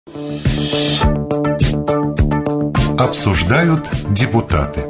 Обсуждают депутаты.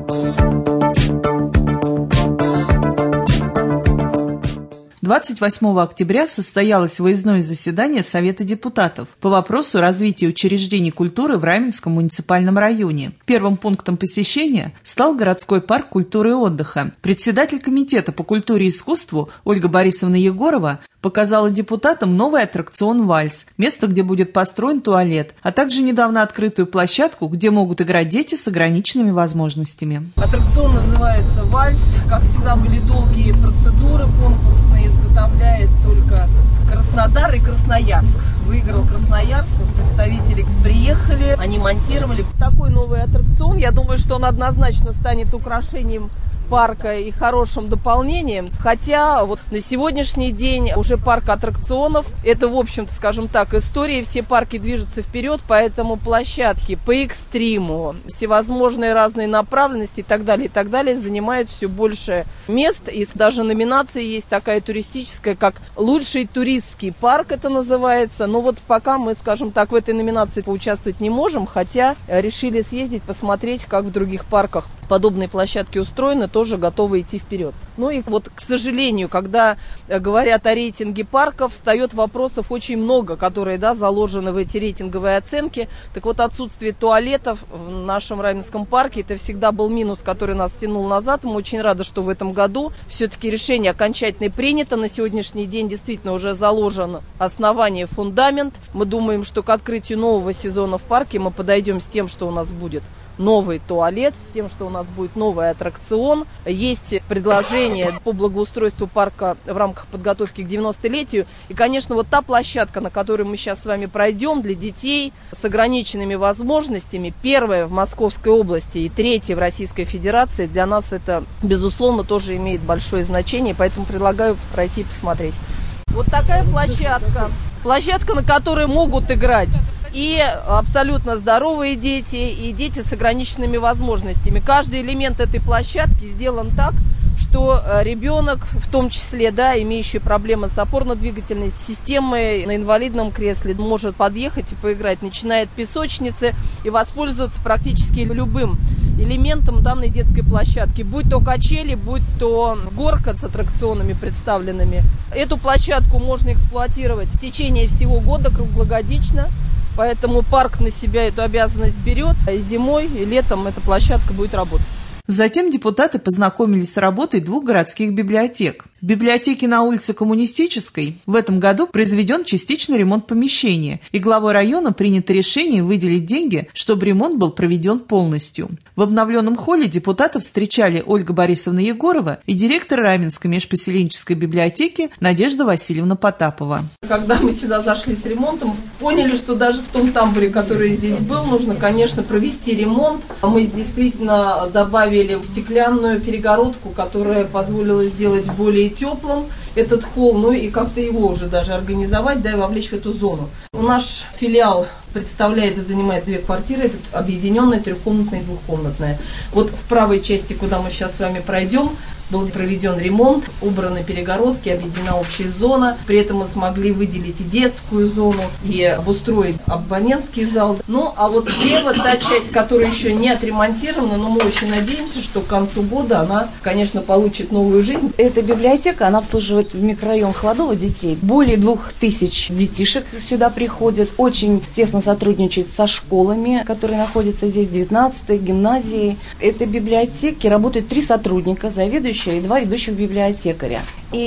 Двадцать 28 октября состоялось выездное заседание Совета депутатов по вопросу развития учреждений культуры в Раменском муниципальном районе. Первым пунктом посещения стал городской парк культуры и отдыха. Председатель комитета по культуре и искусству Ольга Борисовна Егорова показала депутатам новый аттракцион «Вальс», место, где будет построен туалет, а также недавно открытую площадку, где могут играть дети с ограниченными возможностями. Аттракцион называется «Вальс». Как всегда, были долгие процедуры конкурсные, изготовляет только Краснодар и Красноярск. Выиграл Красноярск, представители приехали, они монтировали. Такой новый аттракцион, я думаю, что он однозначно станет украшением парка и хорошим дополнением. Хотя вот на сегодняшний день уже парк аттракционов, это, в общем-то, скажем так, история, все парки движутся вперед, поэтому площадки по экстриму, всевозможные разные направленности и так далее занимают все больше мест. И даже номинация есть такая туристическая, как «Лучший туристский парк» это называется. Но вот пока мы, скажем так, в этой номинации поучаствовать не можем, хотя решили съездить, посмотреть, как в других парках подобные площадки устроены, тоже готовы идти вперед. Ну и вот, к сожалению, когда говорят о рейтинге парков, встает вопросов очень много, которые, заложены в эти рейтинговые оценки. Так вот, отсутствие туалетов в нашем Раменском парке, это всегда был минус, который нас тянул назад. Мы очень рады, что в этом году все-таки решение окончательно принято. На сегодняшний день действительно уже заложен основание, фундамент. Мы думаем, что к открытию нового сезона в парке мы подойдем с тем, что у нас будет новый туалет, с тем, что у нас будет новый аттракцион. Есть предложение по благоустройству парка в рамках подготовки к 90-летию. И, конечно, вот та площадка, на которой мы сейчас с вами пройдем, для детей с ограниченными возможностями, первая в Московской области и третья в Российской Федерации, для нас это, безусловно, тоже имеет большое значение, поэтому предлагаю пройти и посмотреть. Вот такая площадка. Площадка, на которой могут играть и абсолютно здоровые дети, и дети с ограниченными возможностями. Каждый элемент этой площадки сделан так, что ребенок, в том числе, имеющий проблемы с опорно-двигательной системой, на инвалидном кресле, может подъехать и поиграть, начиная от песочницы, и воспользоваться практически любым элементом данной детской площадки. Будь то качели, будь то горка с аттракционами представленными. Эту площадку можно эксплуатировать в течение всего года, круглогодично. Поэтому парк на себя эту обязанность берет. И зимой, и летом эта площадка будет работать. Затем депутаты познакомились с работой двух городских библиотек. В библиотеке на улице Коммунистической в этом году произведен частичный ремонт помещения, и главой района принято решение выделить деньги, чтобы ремонт был проведен полностью. В обновленном холле депутатов встречали Ольга Борисовна Егорова и директор Раменской межпоселенческой библиотеки Надежда Васильевна Потапова. Когда мы сюда зашли с ремонтом, поняли, что даже в том тамбуре, который здесь был, нужно, конечно, провести ремонт. Мы действительно добавили стеклянную перегородку, которая позволила сделать более теплым этот холл, ну и как-то его уже даже организовать, и вовлечь в эту зону. Наш филиал представляет и занимает две квартиры, это объединенная, трехкомнатная и двухкомнатная. Вот в правой части, куда мы сейчас с вами пройдем, был проведен ремонт, убраны перегородки, объединена общая зона. При этом мы смогли выделить и детскую зону, и обустроить абонентский зал. Ну, а вот слева та часть, которая еще не отремонтирована, но мы очень надеемся, что к концу года она, конечно, получит новую жизнь. Эта библиотека, она обслуживает микрорайон Хладово детей. Более 2000 детишек сюда приходят. Очень тесно сотрудничает со школами, которые находятся здесь, 19-й, гимназией. В этой библиотеке работают 3 сотрудника, заведующие и 2 ведущих библиотекаря.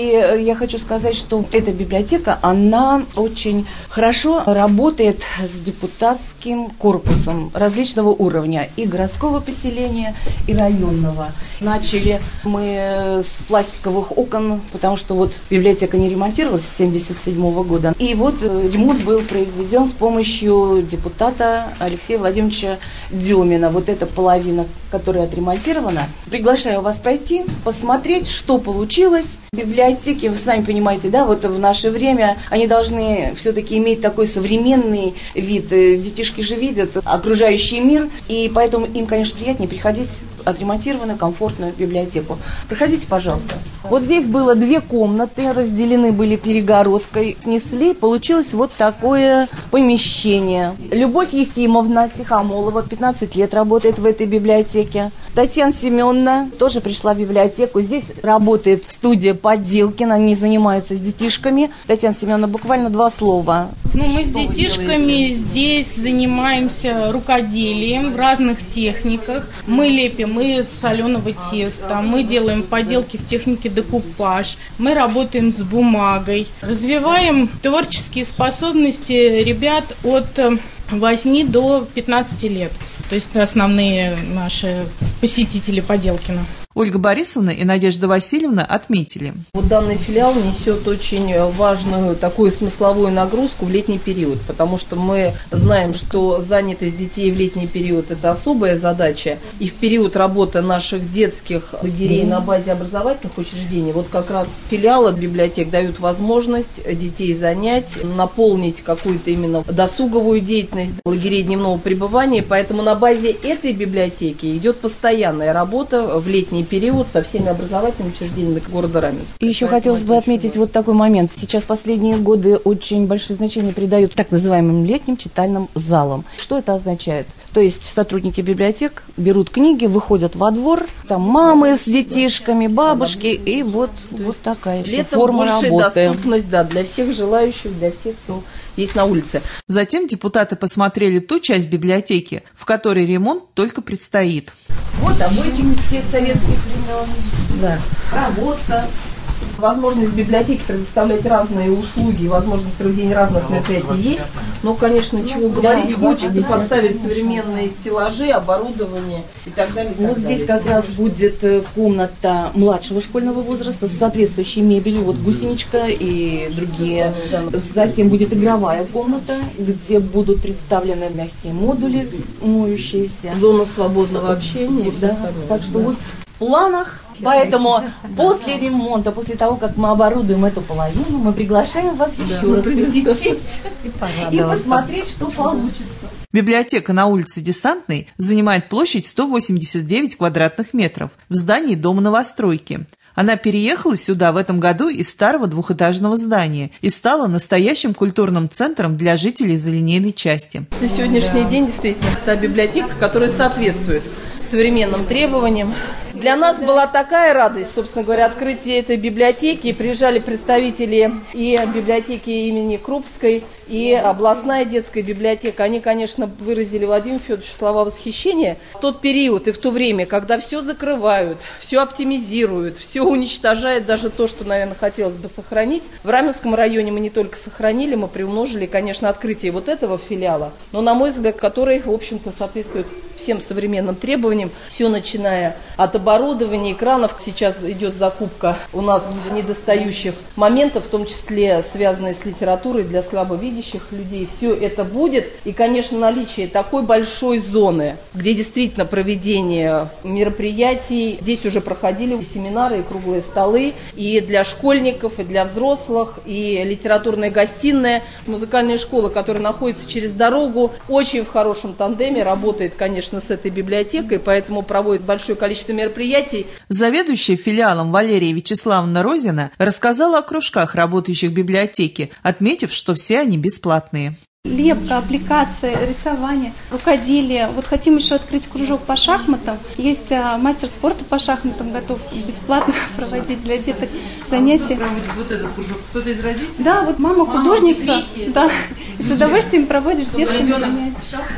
И я хочу сказать, что эта библиотека, она очень хорошо работает с депутатским корпусом различного уровня, и городского поселения, и районного. Начали мы с пластиковых окон, потому что вот библиотека не ремонтировалась с 1977 года. И вот ремонт был произведен с помощью депутата Алексея Владимировича Демина. Вот эта половина, которая отремонтирована, Приглашаю вас пройти, посмотреть, что получилось. Библиотеки, вы сами понимаете, да, вот в наше время они должны все-таки иметь такой современный вид. Детишки же видят окружающий мир, и поэтому им, конечно, приятнее приходить в отремонтированную, комфортную библиотеку. Проходите, пожалуйста. Вот здесь было 2 комнаты, разделены были перегородкой, снесли, получилось вот такое помещение. Любовь Ефимовна Тихомолова, 15 лет работает в этой библиотеке. Татьяна Семеновна тоже пришла в библиотеку. Здесь работает студия Подделкина, они занимаются с детишками. Татьяна Семеновна, буквально 2 слова. Мы с детишками здесь занимаемся рукоделием в разных техниках. Мы лепим из соленого теста, мы делаем поделки в технике декупаж, мы работаем с бумагой, развиваем творческие способности ребят от 8 до 15 лет. То есть основные наши посетители Подделкина. Ольга Борисовна и Надежда Васильевна отметили. Вот данный филиал несет очень важную такую смысловую нагрузку в летний период, потому что мы знаем, что занятость детей в летний период – это особая задача. И в период работы наших детских лагерей на базе образовательных учреждений, вот как раз филиалы библиотек дают возможность детей занять, наполнить какую-то именно досуговую деятельность лагерей дневного пребывания. Поэтому на базе этой библиотеки идет постоянная работа в летний период со всеми образовательными учреждениями города Раменска. И еще хотелось бы отметить вот такой момент. Сейчас последние годы очень большое значение придают так называемым летним читальным залам. Что это означает? То есть сотрудники библиотек берут книги, выходят во двор, там мамы с детишками, бабушки, и вот такая еще форма работы. Летом большая доступность, да, для всех желающих, для всех, кто есть на улице. Затем депутаты посмотрели ту часть библиотеки, в которой ремонт только предстоит. Вот обойчик тех советских времен, да, проводка. Возможность библиотеки предоставлять разные услуги, возможность проведения разных мероприятий есть. Но, конечно, чего говорить, хочется поставить современные стеллажи, оборудование и так далее. Вот здесь как раз будет комната младшего школьного возраста с соответствующей мебелью, вот гусеничка и другие. Затем будет игровая комната, где будут представлены мягкие модули, моющиеся. Зона свободного общения. Да. Так что вот в планах. Поэтому после ремонта, после того, как мы оборудуем эту половину, мы приглашаем вас еще раз посетить и посмотреть, что получится. Библиотека на улице Десантной занимает площадь 189 квадратных метров в здании Дома новостройки. Она переехала сюда в этом году из старого двухэтажного здания и стала настоящим культурным центром для жителей залинейной части. На сегодняшний день действительно та библиотека, которая соответствует современным требованиям. Для нас была такая радость, собственно говоря, открытие этой библиотеки. Приезжали представители и библиотеки имени Крупской, и областная детская библиотека. Они, конечно, выразили Владимиру Федоровичу слова восхищения. В тот период и в то время, когда все закрывают, все оптимизируют, все уничтожают, даже то, что, наверное, хотелось бы сохранить. В Раменском районе мы не только сохранили, мы приумножили, конечно, открытие вот этого филиала, но, на мой взгляд, который, в общем-то, соответствует всем современным требованиям. Все, начиная от оборудования, экранов. Сейчас идет закупка у нас недостающих моментов, в том числе связанные с литературой для слабовидящих людей. Все это будет. И, конечно, наличие такой большой зоны, где действительно проведение мероприятий. Здесь уже проходили семинары и круглые столы и для школьников, и для взрослых, и литературная гостиная. Музыкальная школа, которая находится через дорогу, очень в хорошем тандеме, работает, конечно, с этой библиотекой, поэтому проводит большое количество мероприятий. Заведующая филиалом Валерия Вячеславовна Розина рассказала о кружках, работающих в библиотеке, отметив, что все они бесплатные. Лепка, аппликация, рисование, рукоделие. Вот хотим еще открыть кружок по шахматам. Есть мастер спорта по шахматам, готов бесплатно проводить для деток занятия. Кто проводит вот этот кружок? Кто-то из родителей? Да, вот мама художница. Да, и с удовольствием проводит с детками занятия.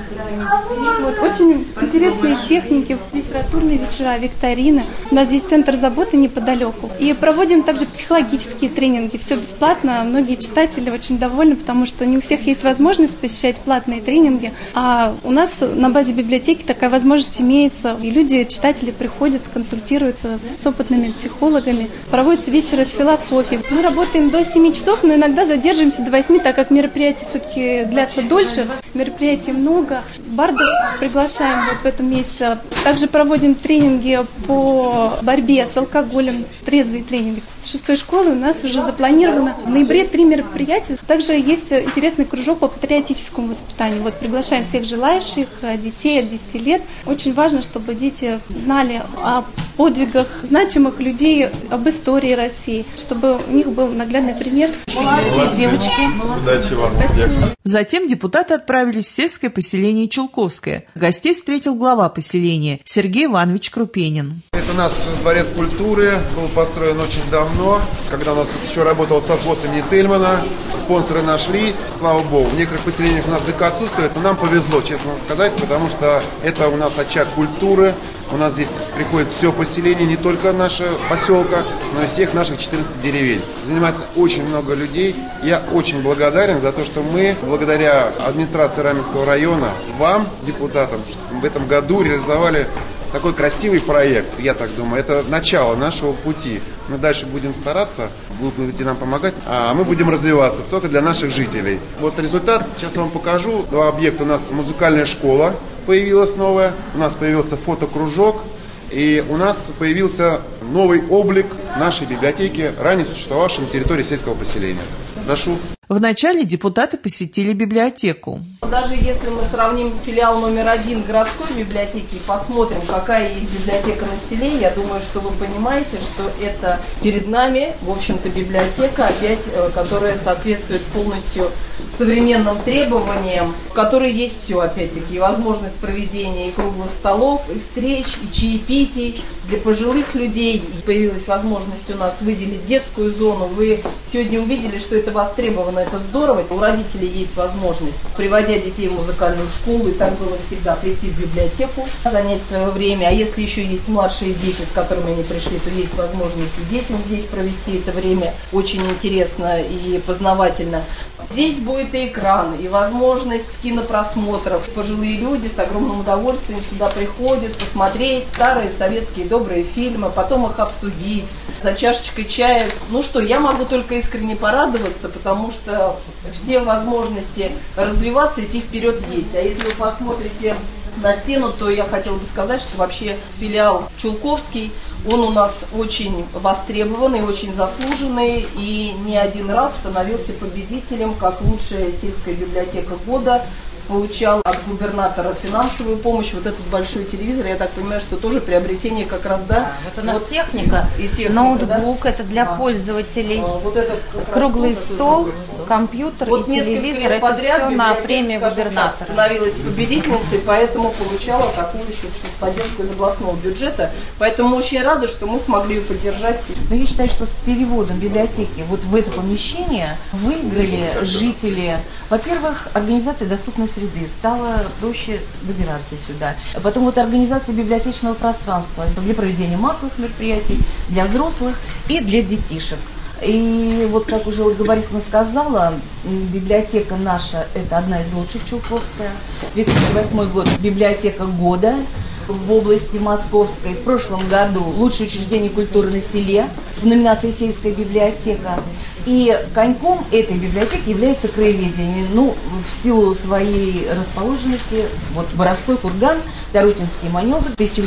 Вот, очень интересные техники, литературные вечера, викторины. У нас здесь центр заботы неподалеку. И проводим также психологические тренинги. Все бесплатно. Многие читатели очень довольны, потому что не у всех есть возможность посещать платные тренинги, а у нас на базе библиотеки такая возможность имеется, и люди, читатели приходят, консультируются с опытными психологами, проводятся вечеры философии. Мы работаем до 7 часов, но иногда задерживаемся до 8, так как мероприятия все-таки длятся дольше. Мероприятий много. Бардов приглашаем вот в этом месяце. Также проводим тренинги по борьбе с алкоголем, трезвые тренинги. С 6-й школы у нас уже запланировано в ноябре 3 мероприятия. Также есть интересный кружок по патриотическому воспитанию. Вот приглашаем всех желающих, детей от 10 лет. Очень важно, чтобы дети знали о подвигах значимых людей, об истории России, чтобы у них был наглядный пример. Молодцы, девочки. Удачи вам. Затем депутаты отправились в сельское поселение Чулковское. Гостей встретил глава поселения Сергей Иванович Крупенин. Это наш дворец культуры, был построен очень давно, когда у нас тут еще работал совхоз имени Тельмана. Спонсоры нашлись, слава богу. В некоторых поселениях у нас ДК отсутствует, но нам повезло, честно сказать, потому что это у нас очаг культуры. У нас здесь приходит все поселение, не только наше поселка, но и всех наших 14 деревень. Занимается очень много людей. Я очень благодарен за то, что мы, благодаря администрации Раменского района, вам, депутатам, в этом году реализовали такой красивый проект, я так думаю. Это начало нашего пути. Мы дальше будем стараться, вы будете нам помогать, а мы будем развиваться только для наших жителей. Вот результат, сейчас вам покажу. 2 объекта у нас: музыкальная школа появилась новая, у нас появился фотокружок, и у нас появился новый облик нашей библиотеки, ранее существовавшей на территории сельского поселения. Прошу. Вначале депутаты посетили библиотеку. Даже если мы сравним филиал номер 1 городской библиотеки и посмотрим, какая есть библиотека на селе, я думаю, что вы понимаете, что это перед нами, в общем-то, библиотека, опять, которая соответствует полностью современным требованиям, в которой есть все, опять-таки, и возможность проведения и круглых столов, и встреч, и чаепитий для пожилых людей. И появилась возможность у нас выделить детскую зону. Вы сегодня увидели, что это востребовано, это здорово. У родителей есть возможность, приводя детей в музыкальную школу, и так было всегда, прийти в библиотеку, занять свое время. А если еще есть младшие дети, с которыми они пришли, то есть возможность и детям здесь провести это время очень интересно и познавательно. Здесь будет и экран, и возможность кинопросмотров. Пожилые люди с огромным удовольствием сюда приходят посмотреть старые советские добрые фильмы, потом их обсудить за чашечкой чая. Ну что, я могу только искренне порадоваться, потому что все возможности развиваться, идти вперед есть. А если вы посмотрите на стену, то я хотела бы сказать, что вообще филиал Чулковский, он у нас очень востребованный, очень заслуженный, и не один раз становился победителем как лучшая сельская библиотека года. Получал от губернатора финансовую помощь. Вот этот большой телевизор, я так понимаю, что тоже приобретение как раз, да? Вот у нас вот техника, ноутбук, да? Это для пользователей, вот это круглый стол, компьютер вот и телевизор, это все на премию губернатора. Становилась победительницей, поэтому получала такую еще поддержку из областного бюджета. Поэтому очень рада, что мы смогли ее поддержать. Но я считаю, что с переводом библиотеки вот в это помещение выиграли жители. Во-первых, организация доступной среды стало проще добираться сюда. Потом вот организация библиотечного пространства для проведения массовых мероприятий для взрослых и для детишек. И вот, как уже Ольга Борисовна сказала, библиотека наша – это одна из лучших Чулковская. 2008 год – библиотека года в области Московской. В прошлом году лучшее учреждение культуры на селе в номинации «Сельская библиотека». И коньком этой библиотеки является краеведение. Ну, в силу своей расположенности, вот Боровской курган, Тарутинский маневр,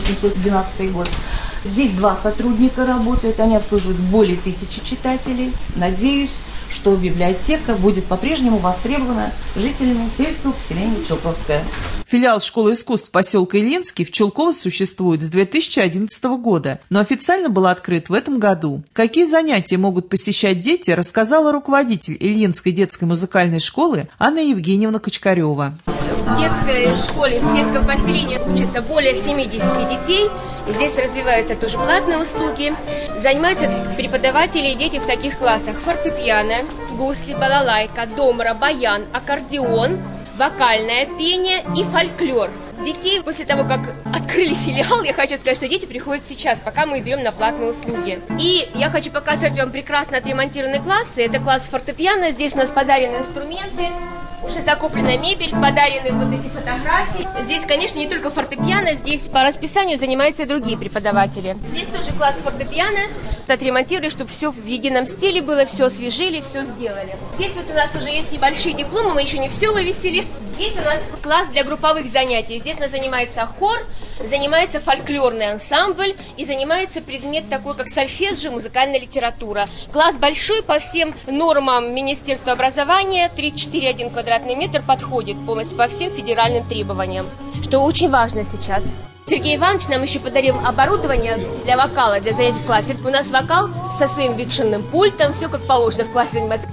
1812 год. Здесь 2 сотрудника работают, они обслуживают более 1000 читателей. Надеюсь, что библиотека будет по-прежнему востребована жителями сельского поселения Чулковское. Филиал школы искусств поселка Ильинский в Чулково существует с 2011 года, но официально был открыт в этом году. Какие занятия могут посещать дети, рассказала руководитель Ильинской детской музыкальной школы Анна Евгеньевна Кочкарева. В детской школе в сельском поселении учатся более 70 детей. Здесь развиваются тоже платные услуги. Занимаются преподаватели и дети в таких классах: фортепиано, гусли, балалайка, домра, баян, аккордеон, вокальное пение и фольклор. Детей после того, как открыли филиал, я хочу сказать, что дети приходят сейчас, пока мы берем на платные услуги. И я хочу показать вам прекрасно отремонтированные классы. Это класс фортепиано. Здесь у нас подарены инструменты, уже закуплена мебель, подарены вот эти фотографии. Здесь, конечно, не только фортепиано, здесь по расписанию занимаются и другие преподаватели. Здесь тоже класс фортепиано. Отремонтировали, чтобы все в едином стиле было, все освежили, все сделали. Здесь вот у нас уже есть небольшие дипломы, мы еще не все вывесили. Здесь у нас класс для групповых занятий. Здесь у нас занимается хор, занимается фольклорный ансамбль и занимается предмет такой, как сольфеджио, музыкальная литература. Класс большой по всем нормам Министерства образования, 3-4-1 квадратный метр, подходит полностью по всем федеральным требованиям, что очень важно сейчас. Сергей Иванович нам еще подарил оборудование для вокала, для занятий в классе. У нас вокал со своим бикшенным пультом, все как положено в классе занимается.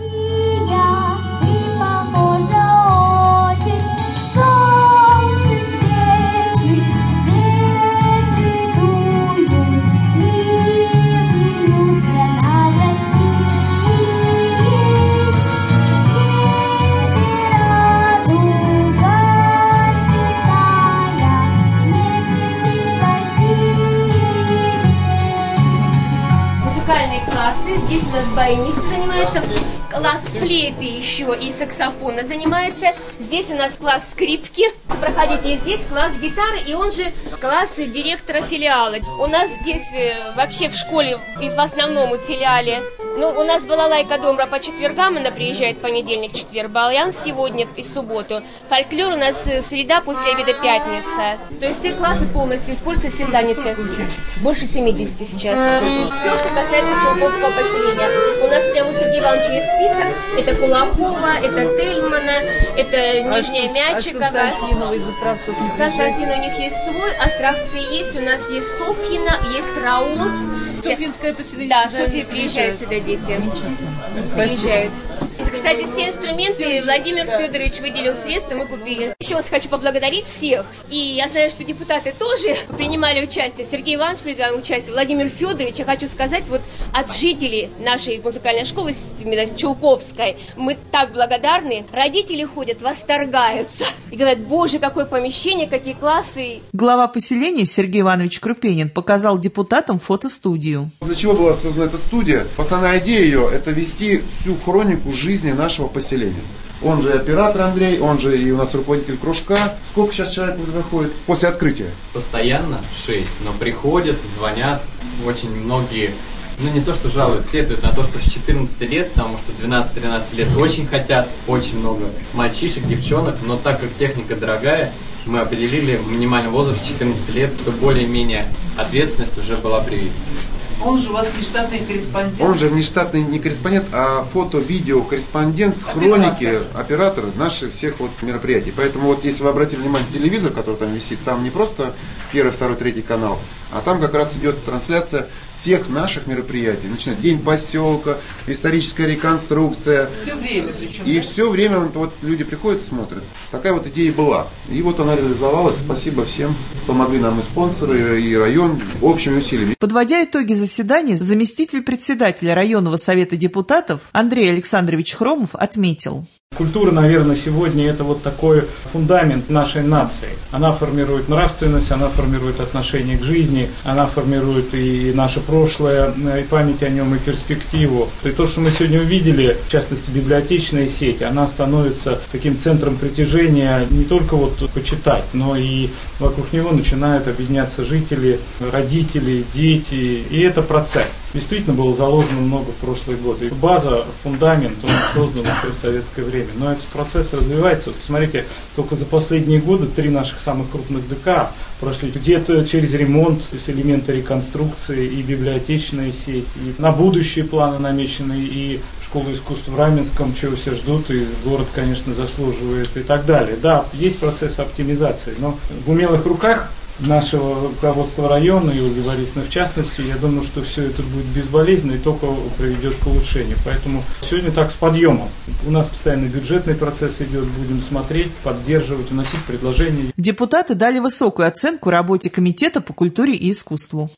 Классы. Здесь у нас баянист занимается, класс флейты еще и саксофона занимается. Здесь у нас класс скрипки. Проходите здесь класс гитары, и он же класс директора филиала. У нас здесь вообще в школе и в основном и в филиале. Ну, у нас была лайка домра по четвергам, она приезжает понедельник, четверг, баян сегодня и субботу. Фольклор у нас среда, после обеда пятница. То есть все классы полностью используются, все заняты. Больше 70 сейчас. Все, что касается Чулковского поселения. У нас прямо у Сергея Ивановича есть список. Это Кулакова, это Тельмана, это Нижняя Мячикова. Константинова из Островцов. Константин у них есть свой, Островцы есть, у нас есть Софьина, есть Раос. Софьинское поселение. Да, Софьи приезжают сюда дети. Приезжают. Кстати, все инструменты Владимир Федорович выделил средства, мы купили. Еще раз хочу поблагодарить всех. И я знаю, что депутаты тоже принимали участие. Сергей Иванович принимал участие, Владимир Федорович. Я хочу сказать, вот от жителей нашей музыкальной школы, Чулковской, мы так благодарны. Родители ходят, восторгаются. И говорят, боже, какое помещение, какие классы. Глава поселения Сергей Иванович Крупенин показал депутатам фотостудию. Для чего была создана эта студия? Основная идея ее – это вести всю хронику жизни нашего поселения. Он же оператор Андрей, он же и у нас руководитель кружка. Сколько сейчас человек выходит после открытия? Постоянно 6, но приходят, звонят очень многие. Ну, не то, что жалуют, сетуют на то, что с 14 лет, потому что 12-13 лет очень хотят, очень много мальчишек, девчонок, но так как техника дорогая, мы определили минимальный возраст 14 лет, то более-менее ответственность уже была привита. Он же у вас не штатный корреспондент. Он же не штатный не корреспондент, а фото-видео-корреспондент, хроники, оператор наших всех вот мероприятий. Поэтому вот если вы обратили внимание, телевизор, который там висит, там не просто первый, второй, третий канал, а там как раз идет трансляция всех наших мероприятий. Начинает День поселка, историческая реконструкция. Все время причем. И все время вот люди приходят и смотрят. Такая вот идея была. И вот она реализовалась. Спасибо всем. Помогли нам и спонсоры, и район общими усилиями. Подводя итоги заседания, заместитель председателя районного совета депутатов Андрей Александрович Хромов отметил. Культура, наверное, сегодня это вот такой фундамент нашей нации. Она формирует нравственность, она формирует отношение к жизни, она формирует и наше прошлое, и память о нем, и перспективу. И то, что мы сегодня увидели, в частности, библиотечная сеть, она становится таким центром притяжения не только вот почитать, но и вокруг него начинают объединяться жители, родители, дети. И это процесс. Действительно было заложено много в прошлые годы. База, фундамент, он создан еще в советское время. Но этот процесс развивается. Вот посмотрите, только за последние годы 3 наших самых крупных ДК прошли где-то через ремонт, то есть элементы реконструкции, и библиотечная сеть, и на будущие планы намечены, и школа искусств в Раменском, чего все ждут, и город, конечно, заслуживает, и так далее. Да, есть процесс оптимизации, но в умелых руках нашего руководства района и Ольги Борисовны в частности, я думаю, что все это будет безболезненно и только приведет к улучшению. Поэтому сегодня так с подъемом. У нас постоянно бюджетный процесс идет, будем смотреть, поддерживать, вносить предложения. Депутаты дали высокую оценку работе Комитета по культуре и искусству.